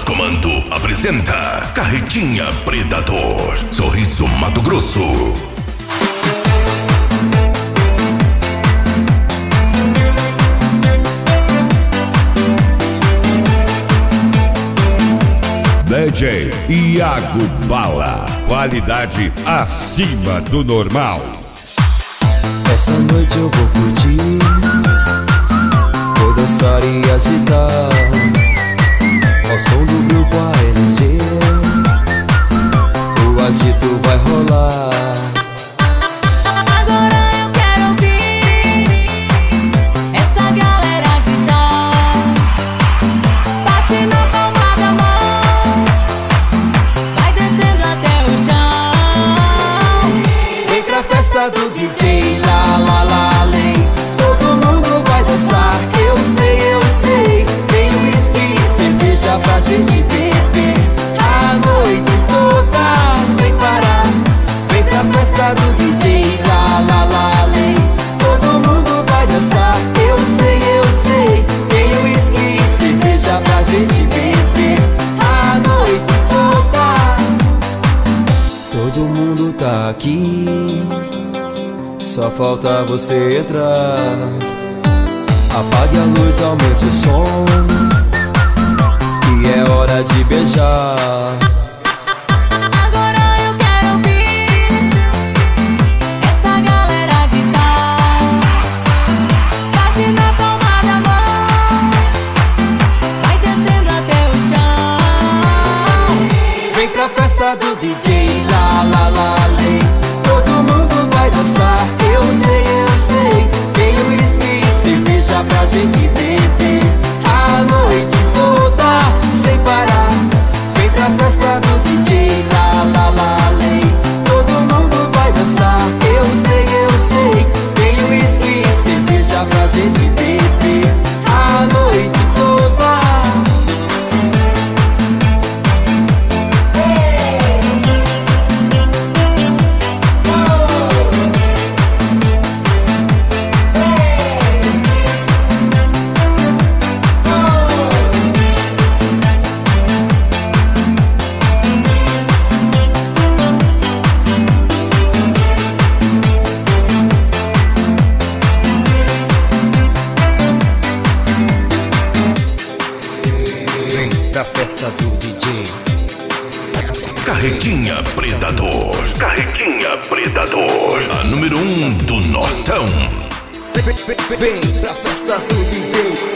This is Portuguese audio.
Comando apresenta Carretinha Predador, Sorriso Mato Grosso. DJ Iago Bala, qualidade acima do normal. Essa noite eu vou curtir, vou dançar e agitar ao som do grupo ALG. O agito vai rolar. Agora eu quero ouvir essa galera gritar. Bate na palma da mão, vai descendo até o chão. Vem pra festa do DJ, lá lá lá lei. Todo mundo vai dançar, eu sei. Tem whisky e cerveja pra gente beber a noite toda sem parar. Vem pra festa do DJ, lá lá lá lei. Todo mundo vai dançar, eu sei. Tem whisky e cerveja pra gente beber a noite toda. Todo mundo tá aqui, só falta você entrar. Apague a luz, aumente o som, que é hora de beijar. Agora eu quero ouvir essa galera gritar. Bate na palma da mão, vai descendo até o chão. Vem pra festa do DJ, lá lá lá lei. Todo mundo vai dançar, eu sei. Tem whisky e cerveja pra gente beber a noite toda sem parar. Vem pra festa do DJ, lá lá lá lei. Todo mundo vai dançar, eu sei. Tem whisky e cerveja pra gente beber a noite toda. Da festa do DJ. Carretinha Predador. Carretinha Predador. A número 1 do Nortão. Vem pra festa do DJ.